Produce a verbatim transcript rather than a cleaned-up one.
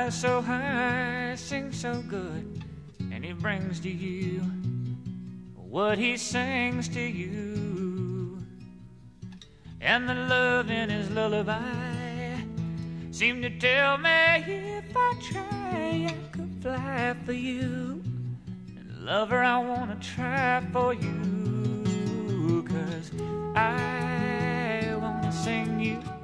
flies so high, sings so good, and he brings to you what he sings to you. And the love in his lullaby seemed to tell me if I try, I could fly for you. And lover, I wanna try for you, 'cause I wanna sing you